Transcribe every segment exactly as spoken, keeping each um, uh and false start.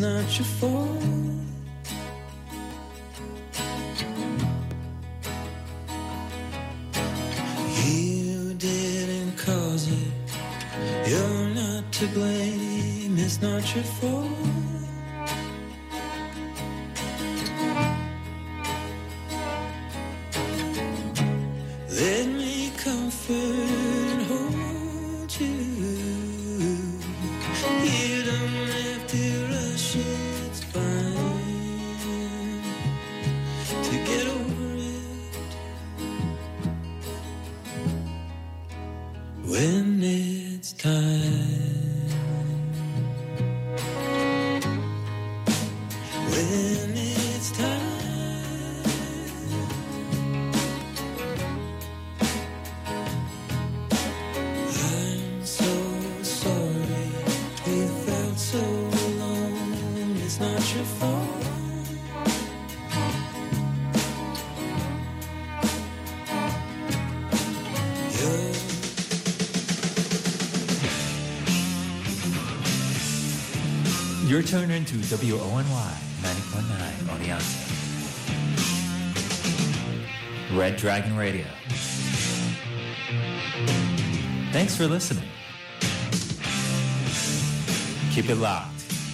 not your fault. You didn't cause it. You're not to blame. It's not your fault. Let me comfort and hold you. You don't have to rush, it's fine to get over it when it's time. When it's time. Your fault. You're tuned into W O N Y ninety point nine Oneonta. Red Dragon Radio. Thanks for listening. Keep it locked.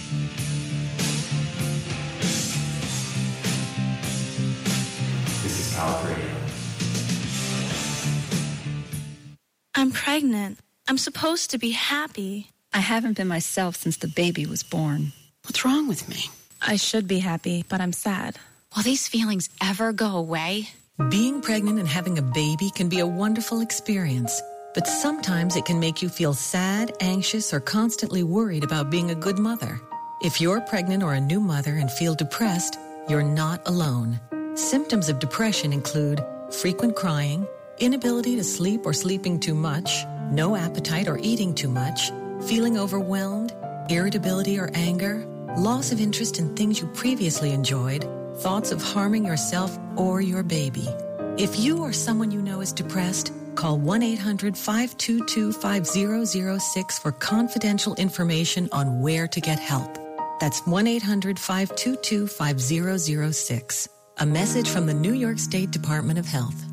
I'm pregnant. I'm supposed to be happy. I haven't been myself since the baby was born. What's wrong with me? I should be happy, but I'm sad. Will these feelings ever go away? Being pregnant and having a baby can be a wonderful experience, but sometimes it can make you feel sad, anxious, or constantly worried about being a good mother. If you're pregnant or a new mother and feel depressed, you're not alone. Symptoms of depression include frequent crying, inability to sleep or sleeping too much, no appetite or eating too much, feeling overwhelmed, irritability or anger, loss of interest in things you previously enjoyed, thoughts of harming yourself or your baby. If you or someone you know is depressed, call one eight hundred five two two five zero zero six for confidential information on where to get help. That's one eight hundred five two two five zero zero six. A message from the New York State Department of Health.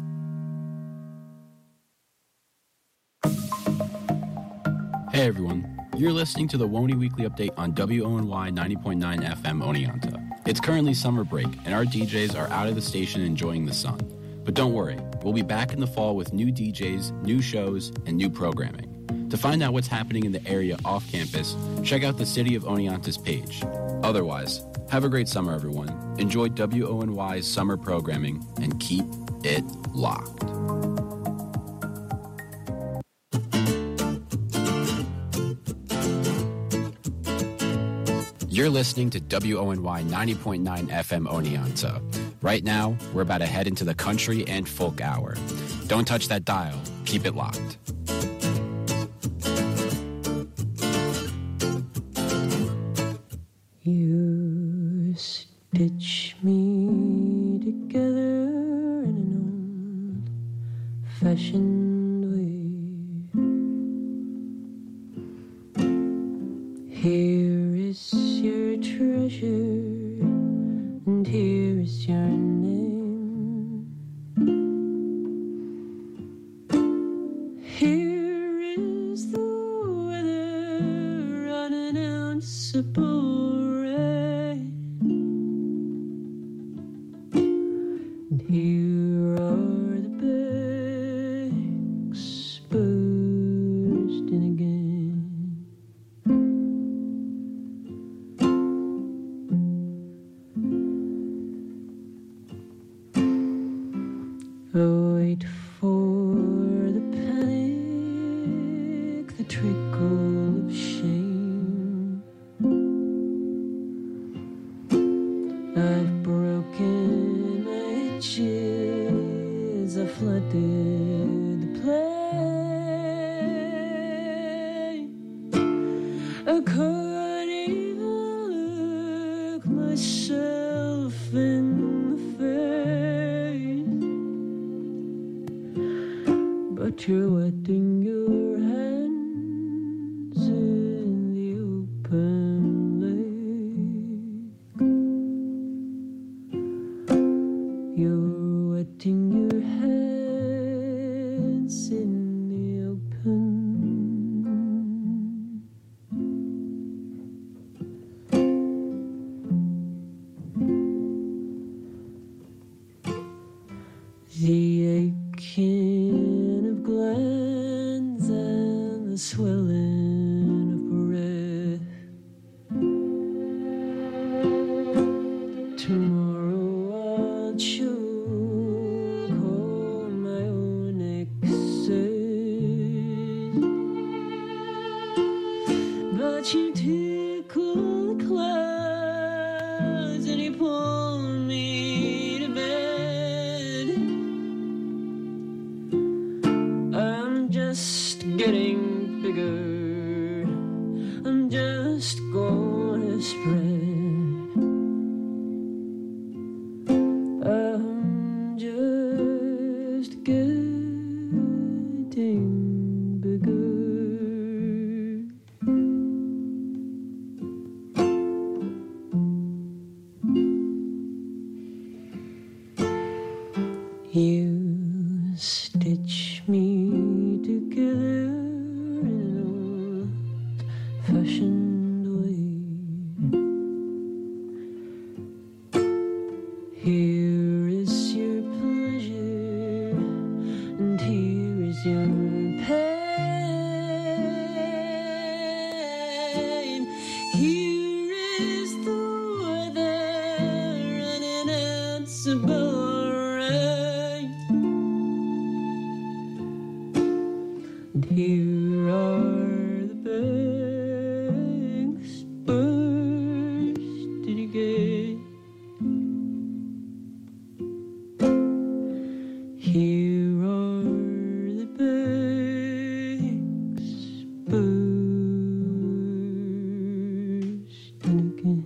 Hey everyone, you're listening to the Woney Weekly Update on W O N Y ninety point nine F M Oneonta. It's currently summer break, and our D Js are out of the station enjoying the sun. But don't worry, we'll be back in the fall with new D Js, new shows, and new programming. To find out what's happening in the area off campus, check out the City of Oneonta's page. Otherwise, have a great summer, everyone. Enjoy W O N Y's summer programming, and keep it locked. You're listening to W O N Y ninety point nine F M Oneonta. Right now, we're about to head into the country and folk hour. Don't touch that dial. Keep it locked. You stitch me together in an old-fashioned way. Here is your treasure, and here is your name. Here is the weather on an ounceable rain, and here are the bags bursting again. Wait for the panic, the trickle of shame. I've broken my edges, I've flooded the plane. I couldn't even look myself in the face, but you're wetting your hands in the open lake. Tomorrow I'll choke on my own excess, but you tickle the clouds and you pull me to bed. I'm just getting bigger, I'm just gonna spread. I'm just getting bigger. You stitch me together in an old-fashioned way. Here is your pleasure, and here is your pain. Here is the weather running out above rain, and here are the banks bursting again. Here are the banks bursting again.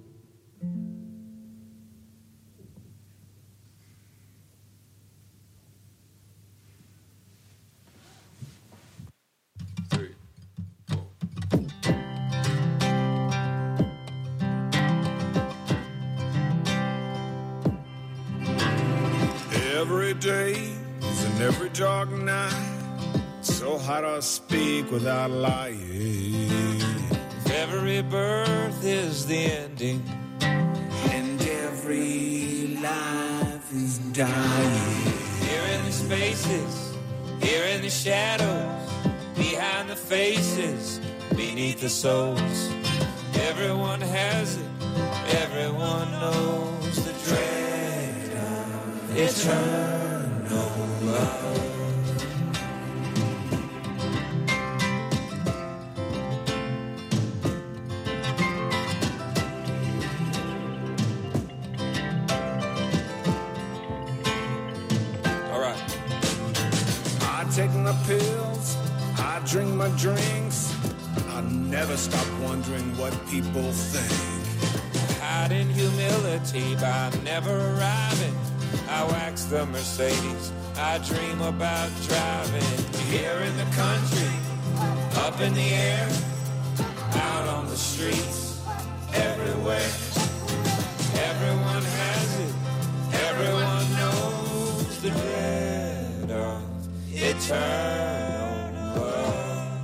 Every day is in every dark night, so hard I speak without lying. If every birth is the ending, And every life is dying. here in the spaces, here in the shadows, behind the faces, beneath the souls, everyone has it, everyone knows the dread of eternal love. All right. I take my pills, I drink my drinks, I never stop wondering what people think. Hide in humility by never arriving. I wax the Mercedes, I dream about driving. Here in the country, up in the air, out on the streets, everywhere. Everyone has it, everyone knows the dread of eternal love.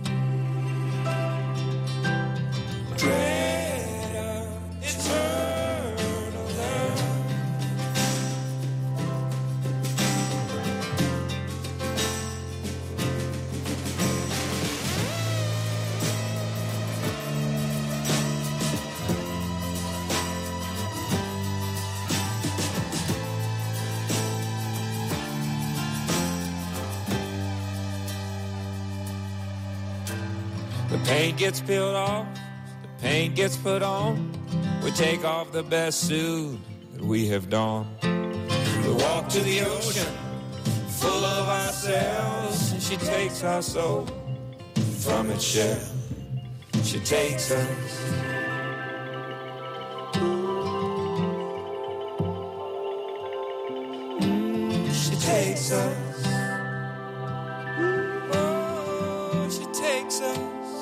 Dread of eternal love. The paint gets peeled off, the paint gets put on. We take off the best suit that we have donned. We walk to the ocean, full of ourselves, and she takes our soul from its shell. She takes us. She takes us. Oh, she takes us.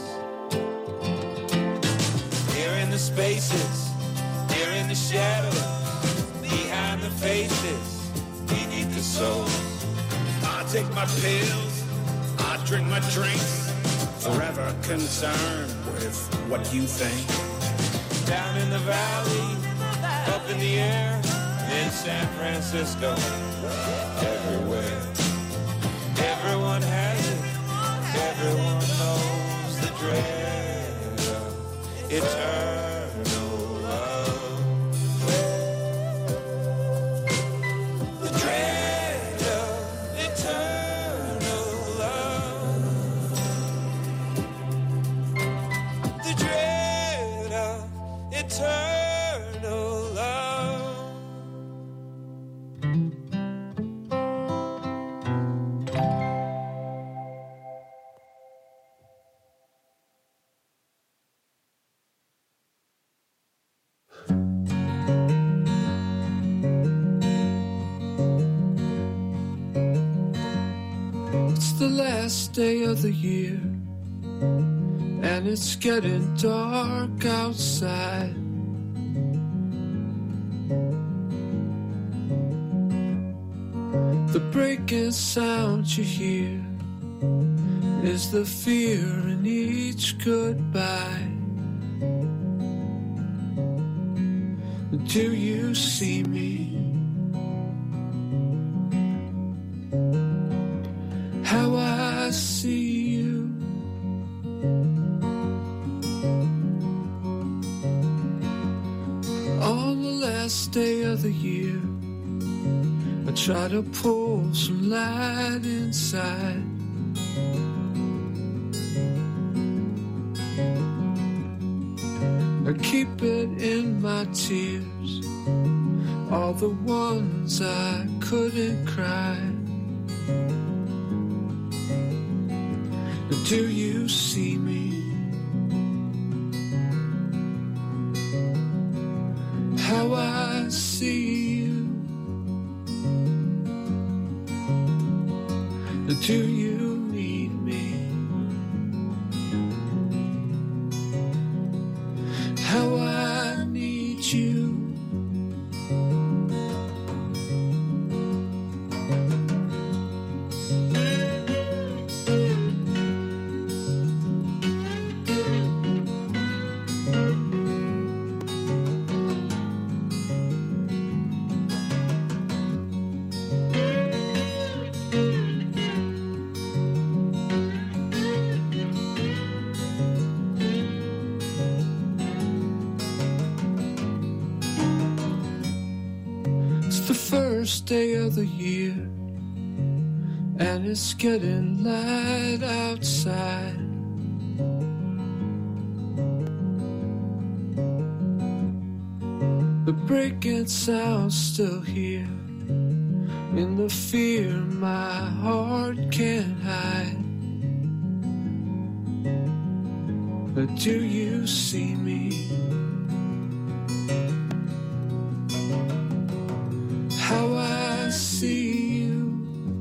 Here in the spaces, here in the shadows, behind the faces, beneath the soul. I take my pills, I drink my drinks, forever concerned with what you think. Down in the valley, up in the air, in San Francisco, everywhere. Everyone has it, everyone knows the dread of eternal love. last day of the year, and it's getting dark outside. The breaking sound you hear is the fear in each goodbye. Do you see me? How I see you. On the last day of the year, I try to pull some light inside. I keep it in my tears, all the ones I couldn't cry. Do you see me? How I see you. Do you need me? How I need you. First day of the year, and it's getting light outside. The breaking sound's still here, in the fear my heart can't hide. But do you see me? How I see you.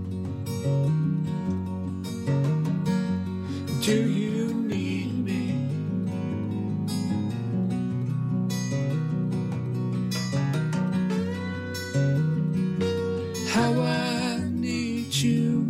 Do you need me? How I need you.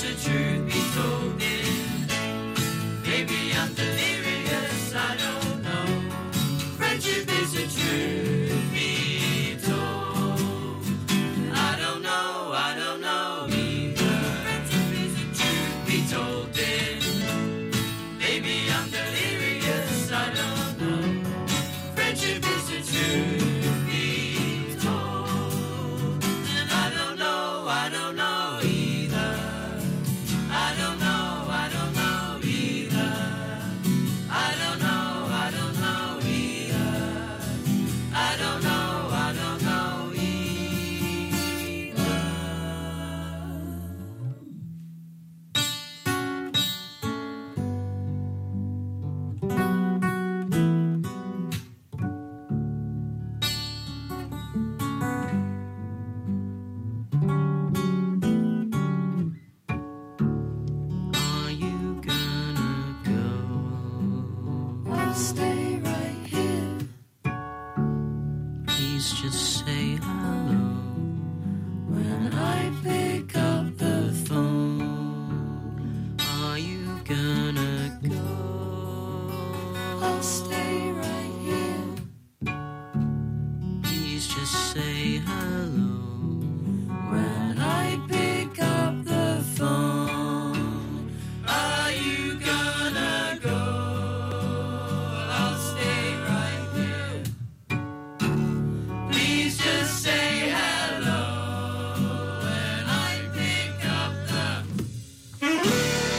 the truth be told in? Maybe I'm delirious, I don't know. Friendship is the truth be told. I don't know, I don't know either. Friendship is the truth be told in. Maybe I'm delirious, I don't know. Friendship is the truth be told. And I don't know, I don't know either. I don't know, I don't know either. I don't know, I don't know either. I don't know, I don't know either. Are you gonna go? I'll stay right here. Please just say hello when I pick up the phone. Are you gonna go? I'll stay right here. Please just say hello when I pick up the phone. Are you gonna go? I'll stay right here. Please just say hello when I pick up the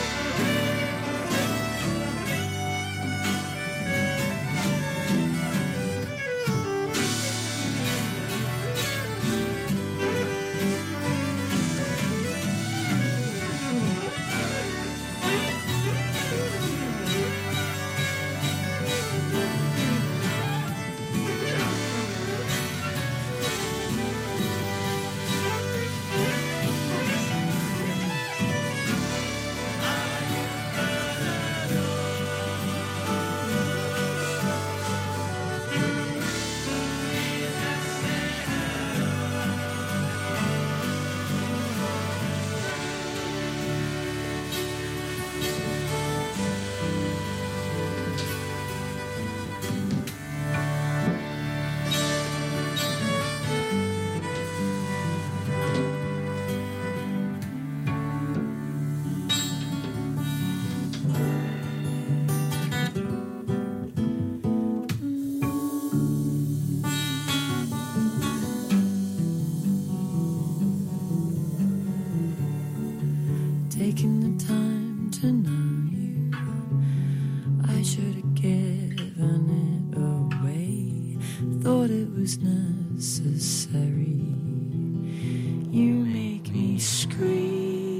taking the time to know you. I should have given it away. Thought it was necessary. You make me scream.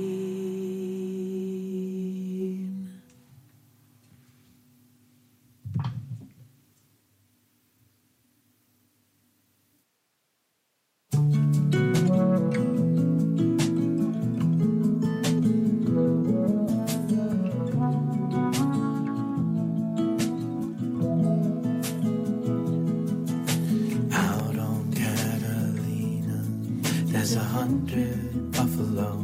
Out on Catalina, there's a hundred buffalo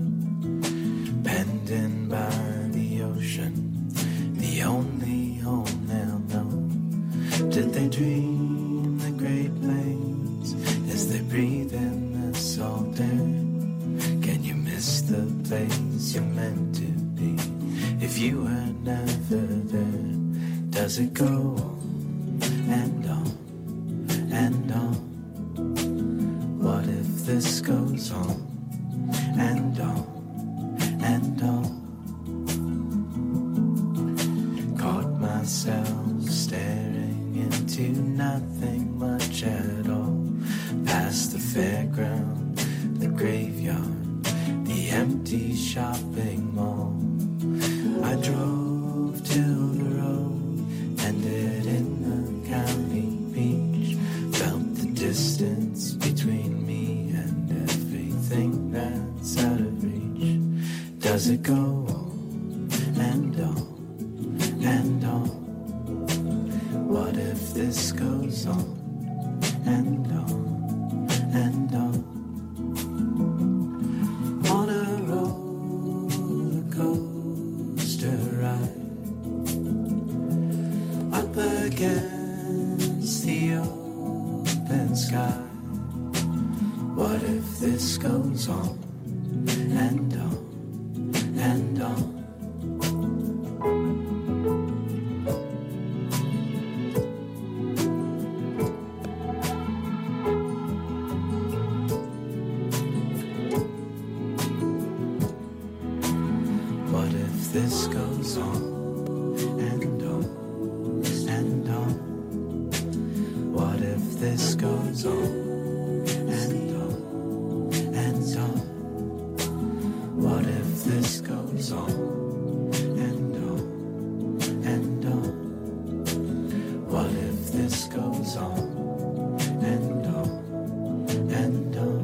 pending by the ocean, the only home they'll know. Did they dream the Great Plains as they breathe in the salt air? Can you miss the place you're meant to be if you were never there? Does it go on and on and on? What if this goes on and on and on? Caught myself staring into nothing much at all. Past the fairground, the graveyard, the empty shopping mall. I drove till the road ended in the county beach. Felt the distance between me and everything that's out of reach. Does it go on and on and on? What if this goes on and on and on? On a road against the open sky. What if this goes on and on and on? What if this goes on and on and on? What if this goes on? What if this goes on and on and on? What if this goes on and on and on?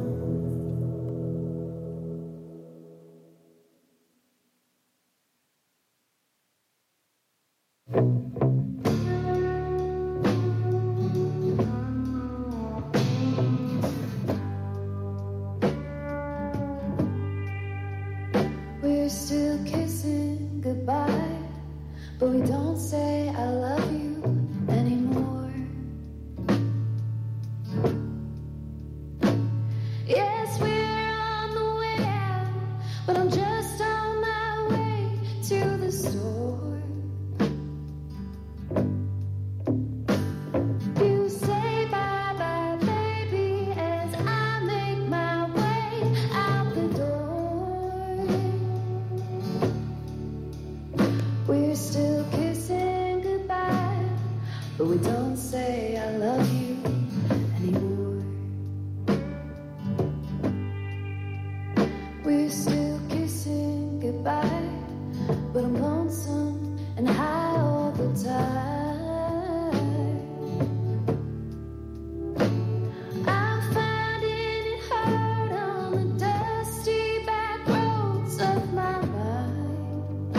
We're still kissing goodbye, but we don't say I love you anymore. Yes, we're on the way out, but I'm just on my way to the store. You say bye-bye, baby, as I make my way out the door. We're still kissing goodbye, but we don't say I love you anymore. We're still kissing goodbye, but I'm lonesome and high all the time. I'm finding it hard on the dusty back roads of my mind.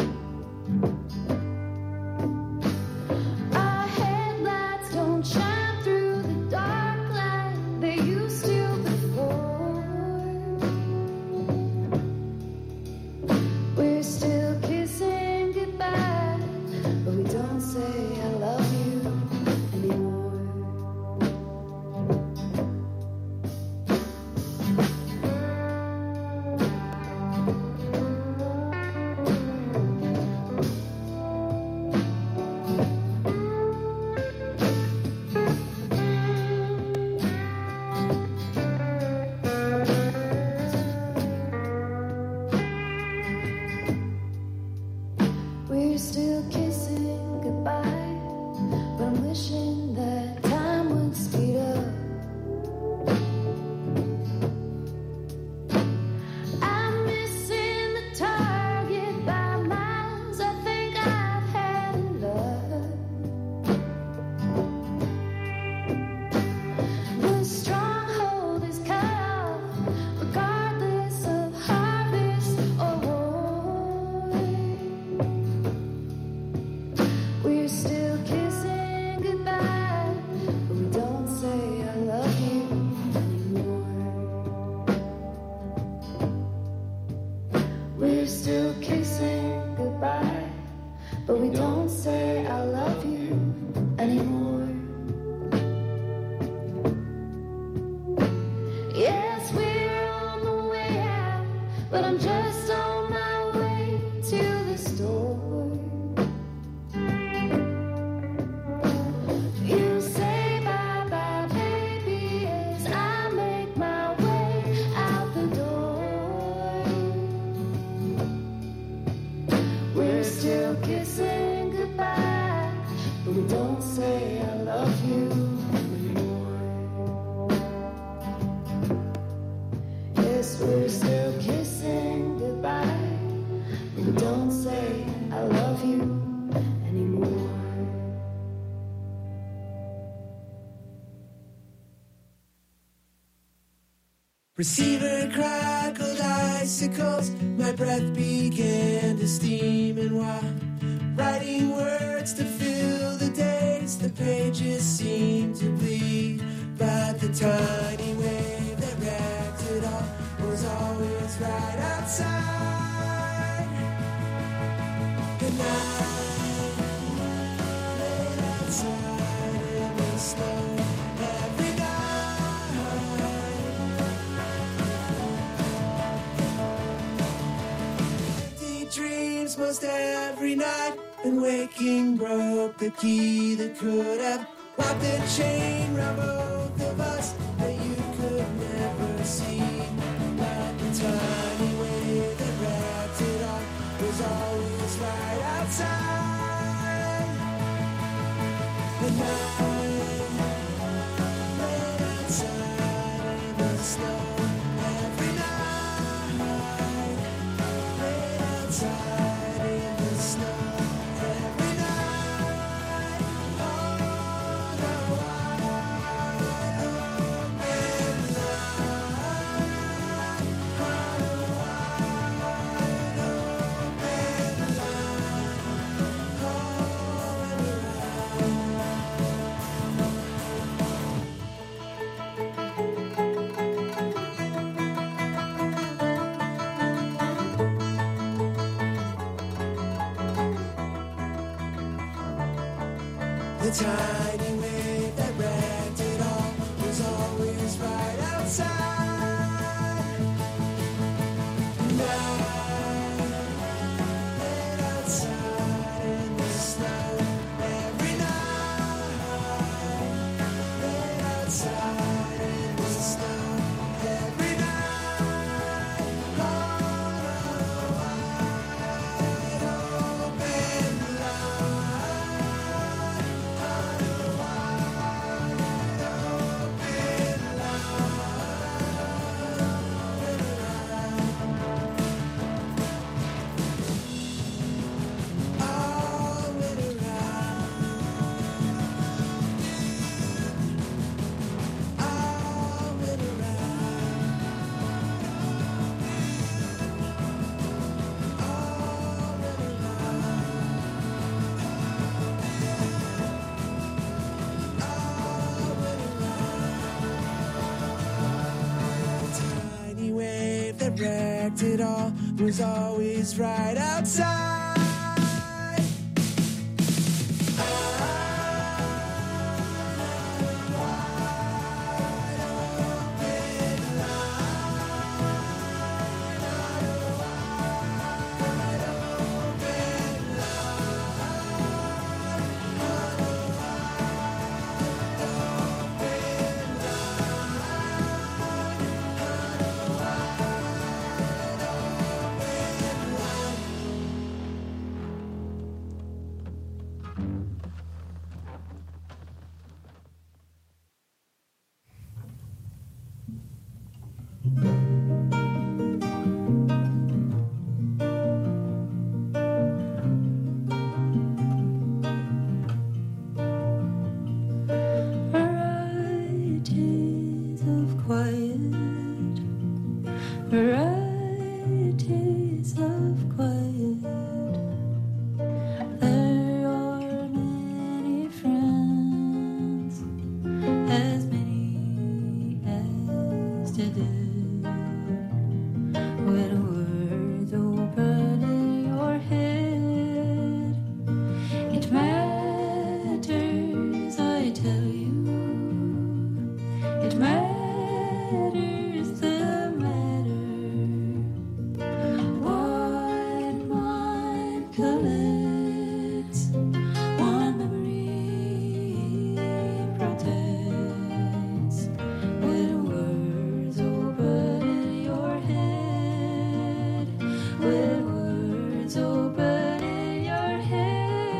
Our headlights don't shine through the dark like they used to before. We're still kissing goodbye, but we don't say I love you anymore. We're still kissing goodbye, but I'm wishing that time would speed up. I'm missing the target by miles. I think I've had enough. The stronghold is cut off, regardless of harvest or war. We're still kissing goodbye, but we don't say I love you anymore. We're still kissing goodbye, but we don't say I love you anymore. Yes, we're on the way out, but I'm just on my way to the store. You say bye-bye, baby, as I make my way out the door. We're still kissing goodbye, but we don't say I love you anymore. Yes, we're still kissing goodbye, but we don't say I love you anymore. Receiver crackled icicles, my breath began to steam, and while writing words to fill the days, the pages seemed to bleed. But the tiny wave that wrecked it all was always right outside. Good night, right outside. almost every night, and waking broke the key that could have locked the chain round both of us that you could never see. But the tiny wave that wrapped it all was always right outside. And I lay outside in the snow every night. Lay outside in the snow every night. On a wide open line. On a wide open line. All the tiny wave that wrecked it all was always right outside. And I laid outside in the snow every night. Laid outside in the snow every night. On a wide open line. Tiny wave that wrecked it all was always right outside. Varieties of quiet, varieties of quiet. There are many friends, as many as today. When words open in your head, it matters, I tell you. It matters, the matter. One mind collects, one memory protects. When words open in your head, when words open in your head.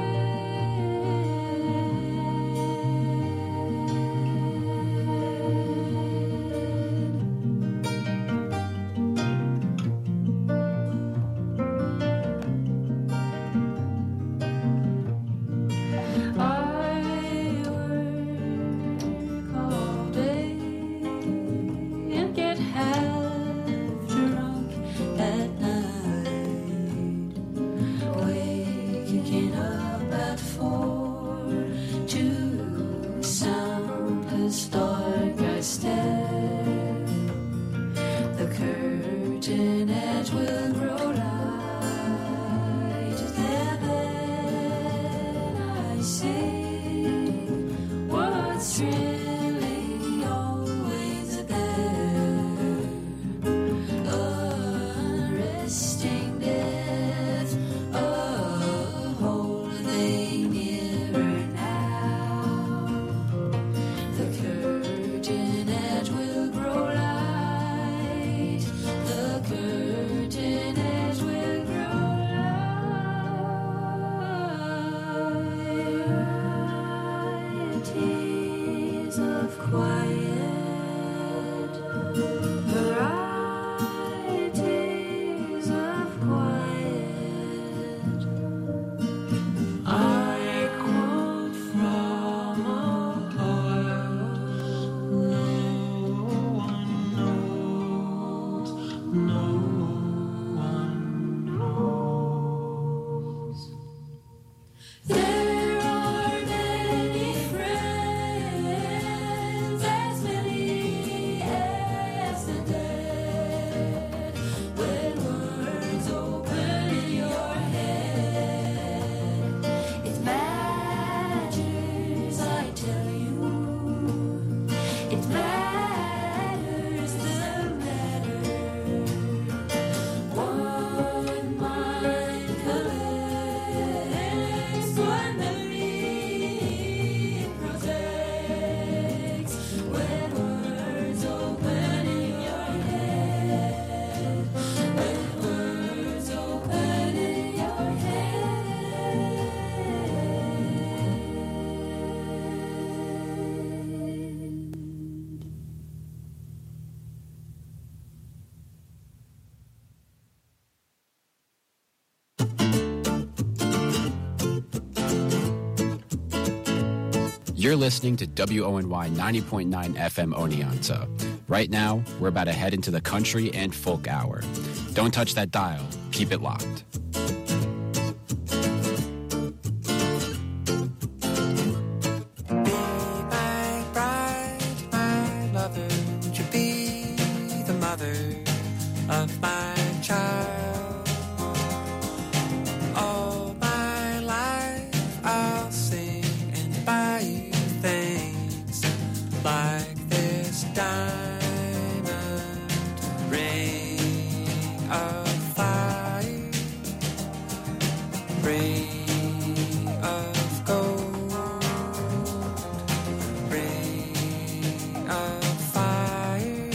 I work all day and get half drunk at night, waking up at four to sound historic. I stare, the curtain edge will grow light. Then I see what's really always there. Unresting death. There are many friends, as many as the dead. When words open in your head, it matters, I tell you. It matters the matter. One mind collects, one memory protects. When words open in your head, when words open in your head. You're listening to W O N Y ninety point nine F M Oneonta. Right now, we're about to head into the country and folk hour. Don't touch that dial. Keep it locked. My bride, my lover, would you be the mother of my child? All my life I'll sing and buy you things like this diamond ring of fire, ring of gold, ring of fire,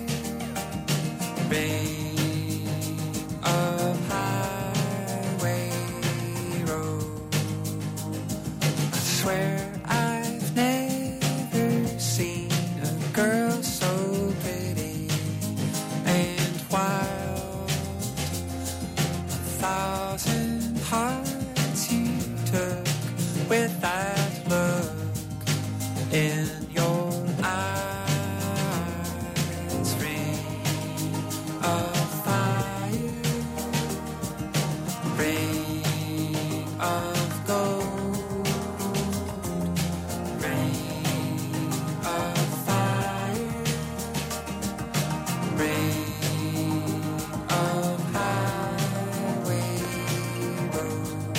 ring of highway road. I swear I've never seen a girl so pretty and wild. A thousand hearts you took with that look in your eyes. Ring of fire, ring of gold, ring of fire, ring of highway road.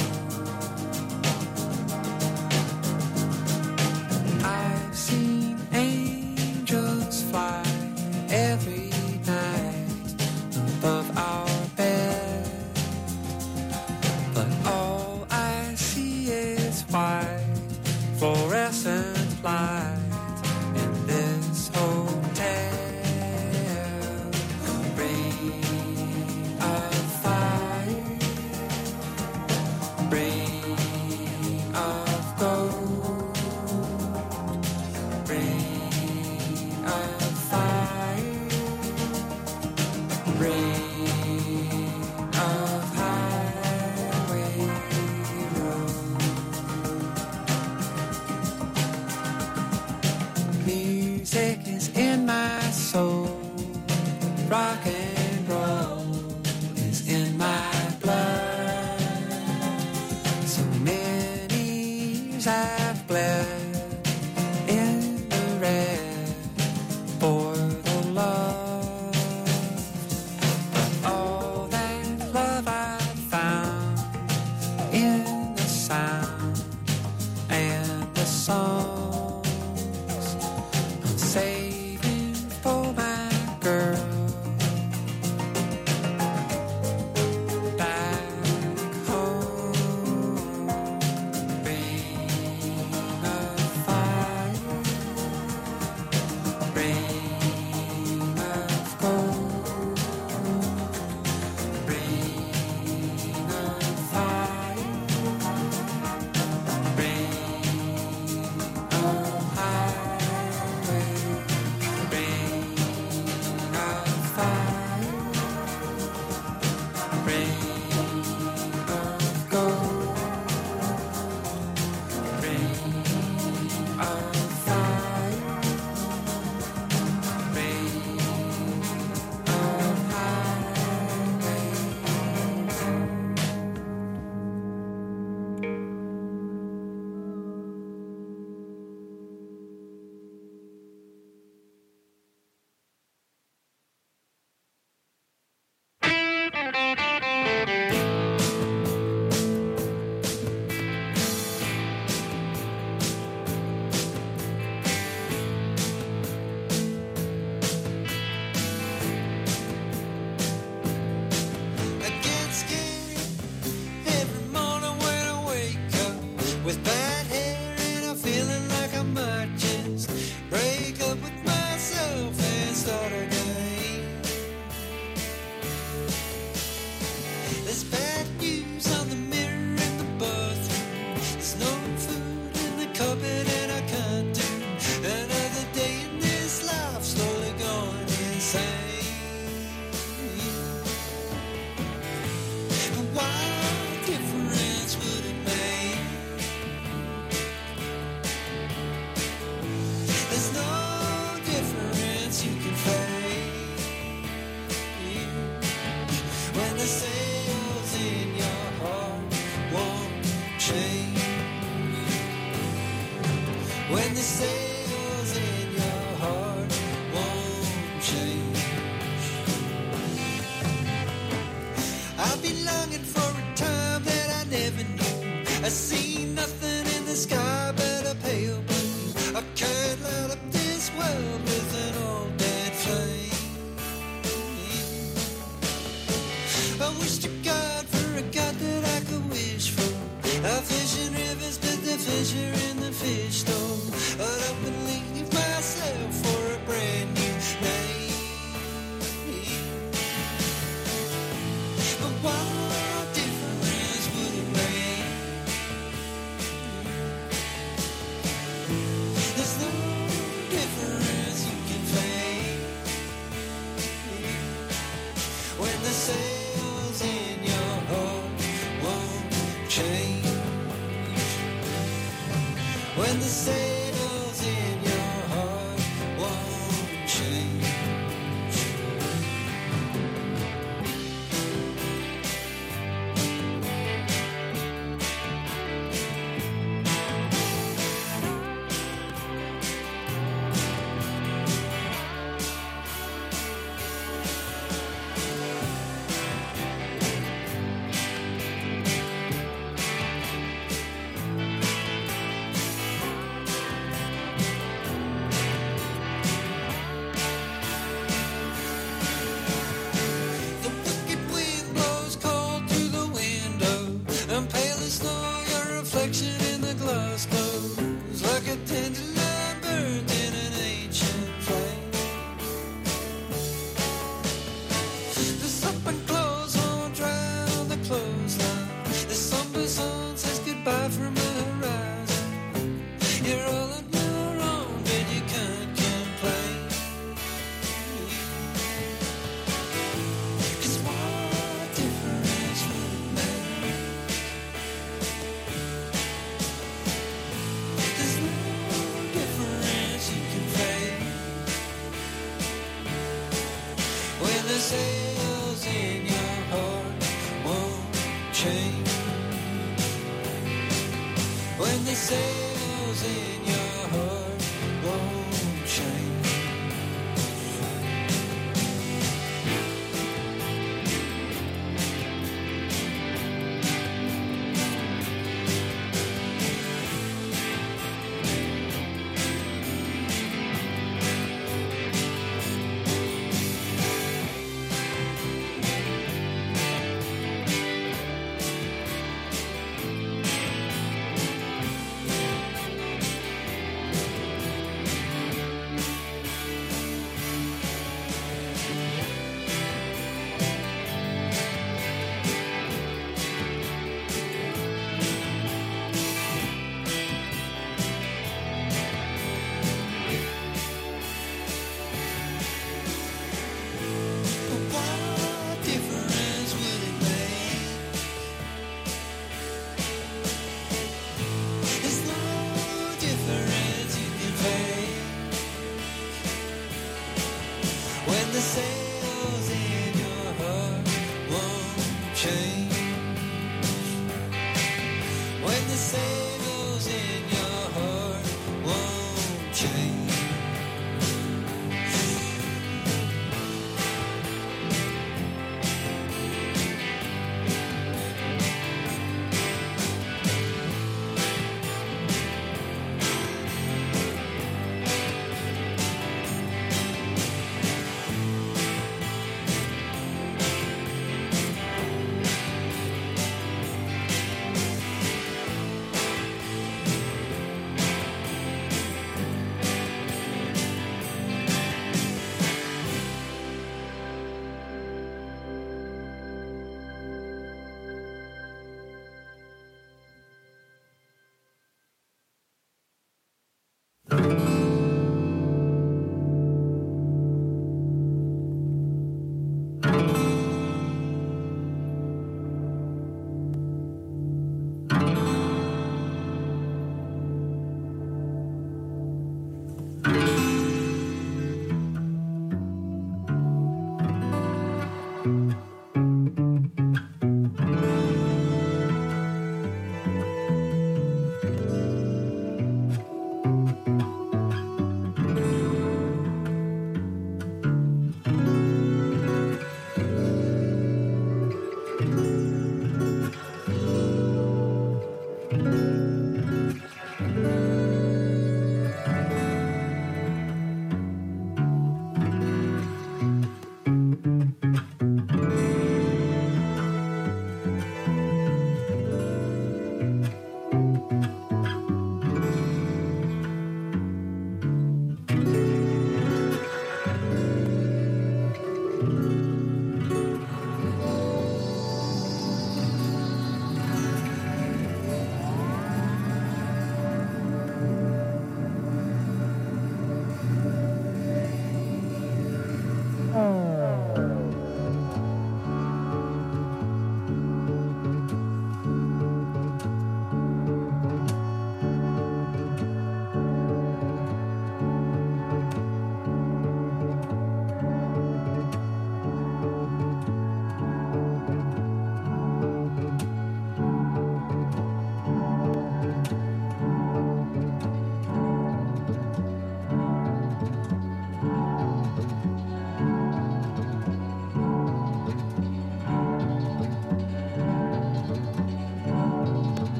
I've seen angels fly every night above our bed, but all I see is white fluorescent light in this hotel. Ring of fire, ring of gold, ring of fire, ring of highway road. Music is in my soul, rock and roll is in my blood. So many years I've bled in the red for the love, but all that love I found in the sound and the songs I'm saving for my girl back home. Ring when the sails in your heart won't change. I've been longing for a time that I never knew. I see nothing in the sky but a pale blue. I can't light up this world with an old dead flame. I wish to God for a God that I could wish for. I fish in rivers, but the fish are in the fish don't. I don't believe myself for a brand new name. But what difference would it make? There's no difference you can fake when the sails in your heart won't change. When the sails in your heart won't change.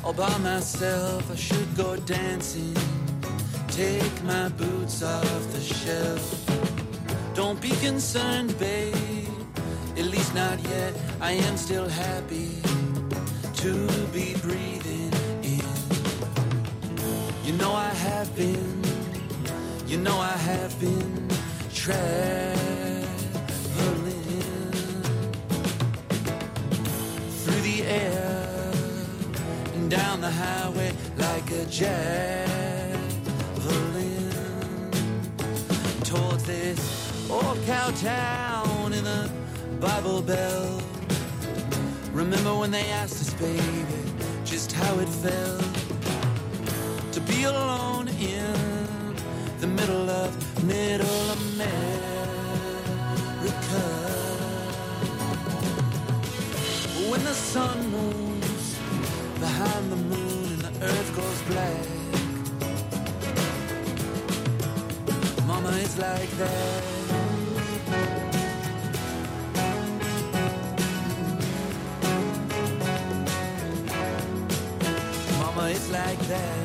all by myself. I should go dancing, take my boots off the shelf. Don't be concerned, babe, at least not yet. I am still happy to be breathing in. You know I have been, you know I have been traveling through the air and down the highway like a javelin towards this old cow town in the Bible Belt. Remember when they asked us, baby, just how it felt to be alone in the middle of middle America. When the sun moves behind the moon and the earth goes black, mama, it's like that. Mama, it's like that.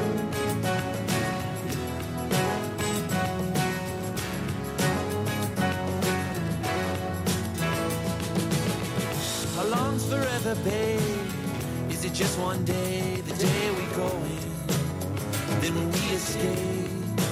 How long's forever, babe? Is it just one day, the day we go in, then we escape?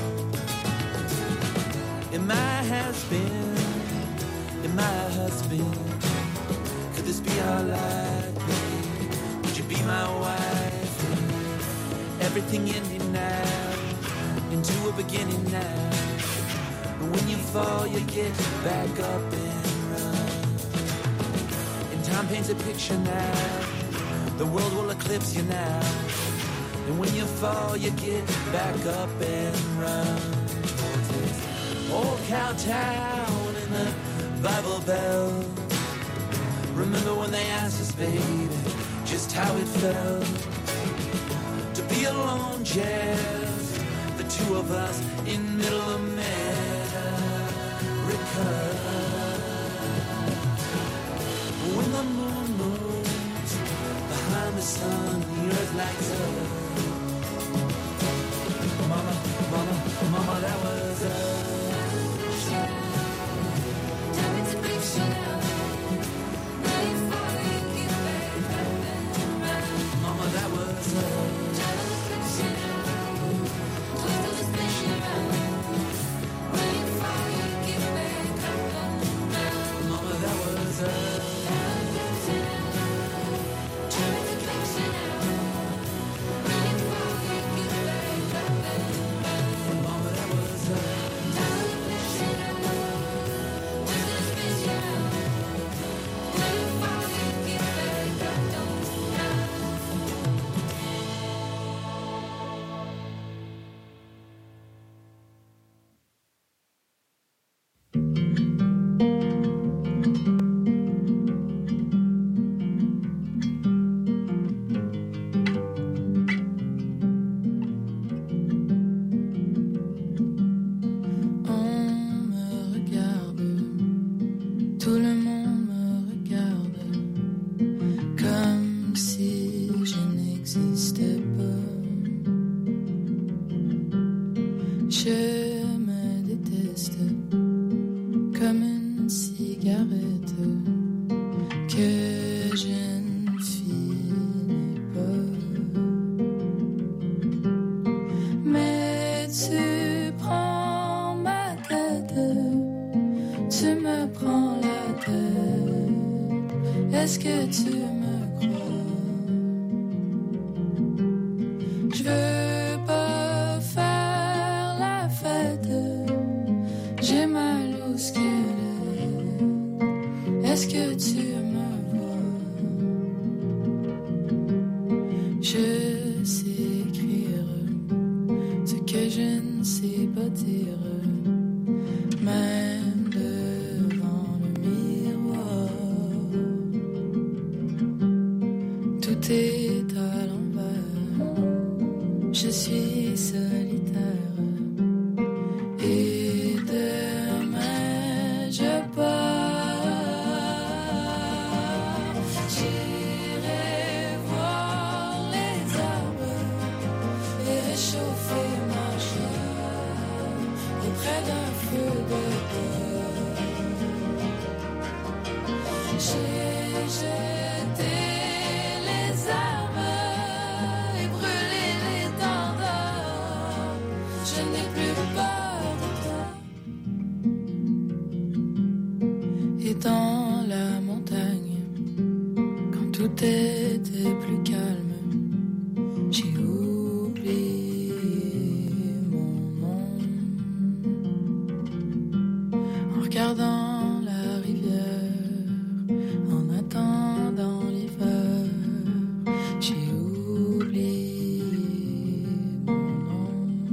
Am I has-been? Am I a husband? Could this be our life, babe? Would you be my wife? Everything ending now, into a beginning now. But when you fall, you get back up and run. And time paints a picture now. The world will eclipse you now. And when you fall, you get back up and run. Old cow town in the Bible Belt. Remember when they asked us, baby, just how it felt to be alone, just the two of us in middle America. When the moon moves behind the sun, the earth lights up. Mama, mama, mama, that was us. Mama, that was us. Mama, that was us. J'irai voir les près d'un feu de bois. J'ai jeté les armes et brûlé l'étendard. Je n'ai plus peur de toi. Et dans la montagne, quand tout était plus calme, j'ai oublié mon nom. En regardant la rivière, en attendant l'hiver, j'ai oublié mon nom.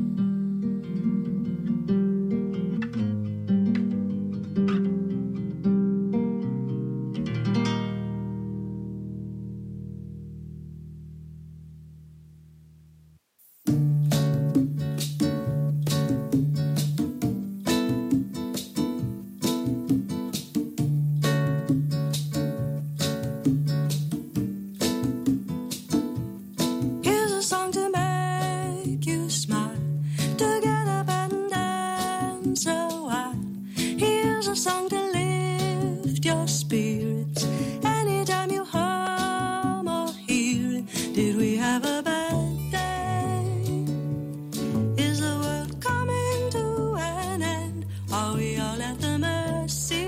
Here's a song to make you smile, to get up and dance a while. Here's a song to lift your spirits anytime you hum or hear it. Did we have a bad day? Is the world coming to an end? Are we all at the mercy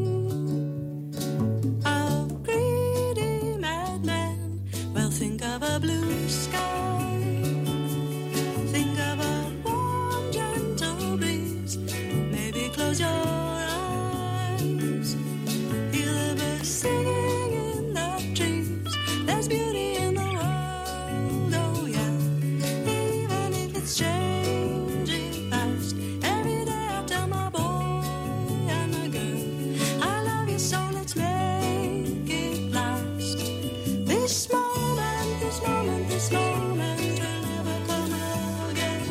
of greedy madmen? Well, think of a blue sky. Think of a warm, gentle breeze. Maybe close your eyes. Hear the birds singing in the trees. There's beauty in the world, oh yeah. Even if it's changing fast. Every day I tell my boy and my girl, I love you, so let's make it last. This moment, this moment, this moment will never come again.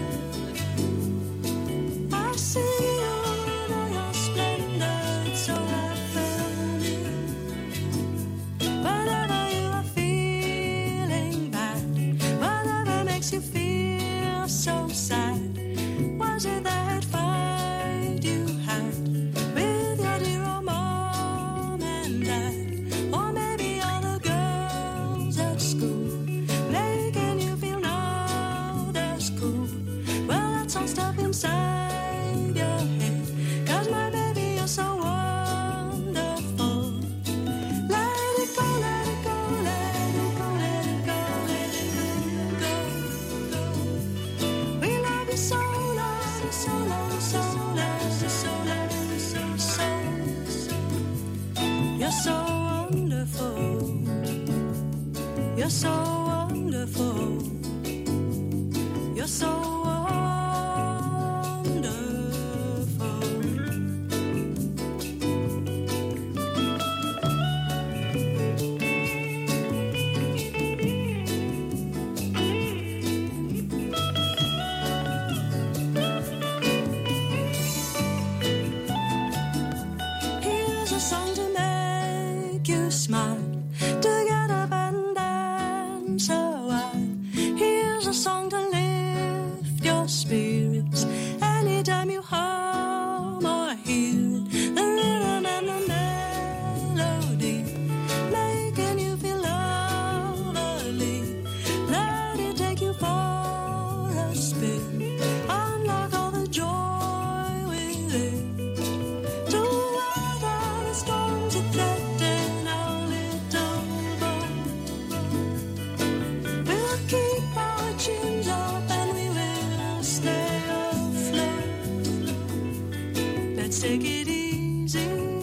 I see you in all your splendor, it's so happening. Whatever you are feeling bad, whatever makes you feel so sad, was it that fight you had with your dear old mom and dad? Or maybe all the girls at school making you feel not as cool? Well, that's all stuff inside your head, 'cause my baby, you're so wonderful. Let it go, let it go, let it go, let it go, let it go, go, go. We love you so, love you so, love you so, love you so, love you so, so, so. You're so wonderful. You're so wonderful. You're so wonderful. Here's a song to make you smile, to get up and dance a while. Here's a song to lift your spirits anytime you hum or hear it. The rhythm and the melody making you feel lovely. Let it take you for a spin. Unlock all the joy within. To weather the storms that threaten our little boat. We'll keep our chins up and we will stay afloat. Let's take it easy.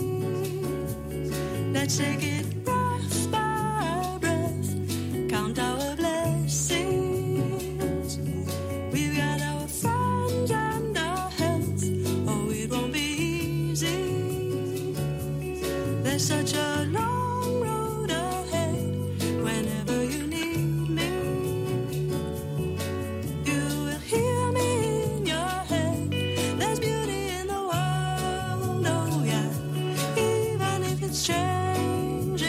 Let's take it breath by breath. Count our blessings. We've got our friends and our health. Oh, it won't be easy. There's such a long road ahead. Whenever you need me, you will hear me in your head. There's beauty in the world, oh yeah. Even if it's changing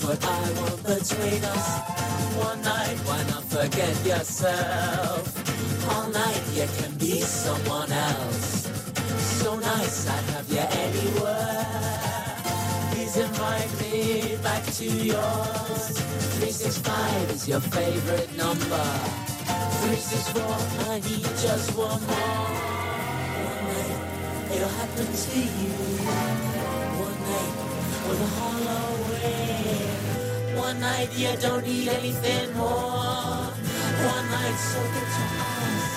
what I want between us. One night, why not forget yourself? All night, you can be someone else. So nice, I'd have you anywhere. Please invite me back to yours. three six five is your favorite number. three six four, I need just one more. One night, it'll happen to you. One night, with a hollow way. One night, you don't need anything more. One night, so get your eyes.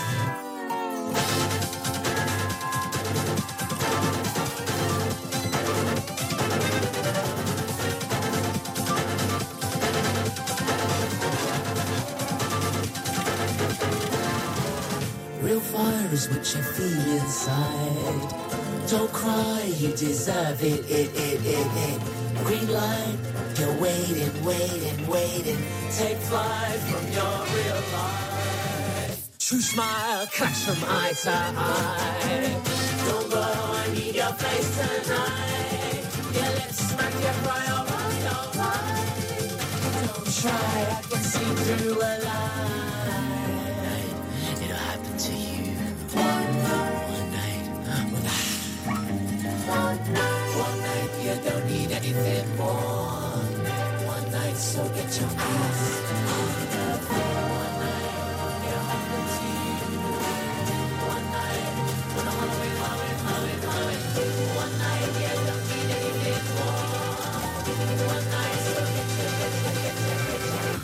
Real fire is what you feel inside. Don't cry, you deserve it, it, it, it, it. Green light, you're waiting, waiting, waiting. Take flight from your real life. True smile, clash from eye to eye. Don't go, I need your face tonight. Your lips smack your cry, alright, alright. Don't try, I can see through a lie. It'll happen to you. One night, one night. One night, you don't need anything more. One night, so get your ass on the floor. One night, it'll happen to you. One night, when I'm humming, humming, humming, humming. One night, you don't need anything more. One night, so get your, get your, get your, get your.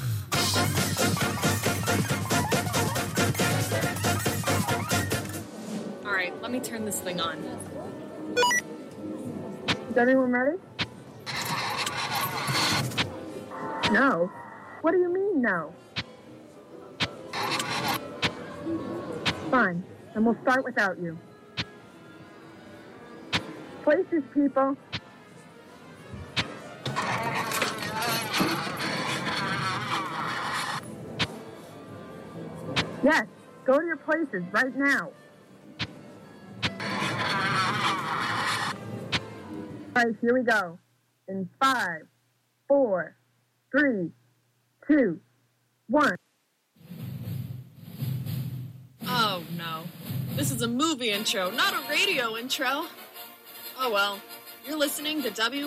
All right, let me turn this thing on. Is everyone ready? No. What do you mean, no? Fine, and we'll start without you. Places, people. Yes, go to your places right now. All right, here we go. In five, four, three, two, one. Oh, no. This is a movie intro, not a radio intro. Oh, well. You're listening to W